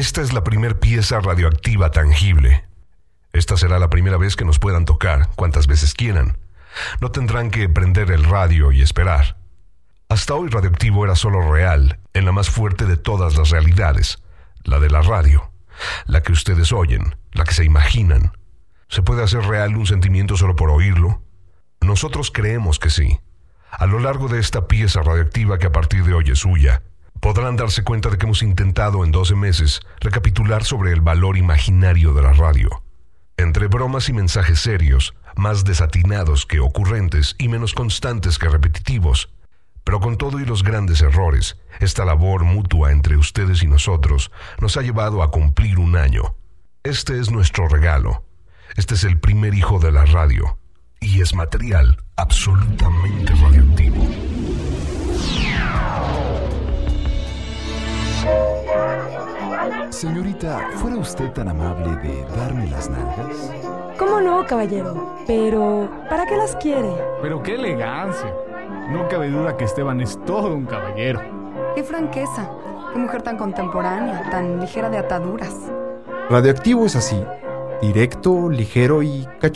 Esta es la primer pieza radioactiva tangible. Esta será la primera vez que nos puedan tocar, cuantas veces quieran. No tendrán que prender el radio y esperar. Hasta hoy Radioactivo era solo real, en la más fuerte de todas las realidades, la de la radio, la que ustedes oyen, la que se imaginan. ¿Se puede hacer real un sentimiento solo por oírlo? Nosotros creemos que sí. A lo largo de esta pieza radioactiva que a partir de hoy es suya, podrán darse cuenta de que hemos intentado en 12 meses recapitular sobre el valor imaginario de la radio. Entre bromas y mensajes serios, más desatinados que ocurrentes y menos constantes que repetitivos, pero con todo y los grandes errores, esta labor mutua entre ustedes y nosotros nos ha llevado a cumplir un año. Este es nuestro regalo. Este es el primer hijo de la radio. Y es material absolutamente radioactivo. Señorita, ¿fuera usted tan amable de darme las nalgas? ¿Cómo no, caballero? Pero, ¿para qué las quiere? Pero qué elegancia. No cabe duda que Esteban es todo un caballero. Qué franqueza. Qué mujer tan contemporánea, tan ligera de ataduras. Radioactivo es así, directo, ligero y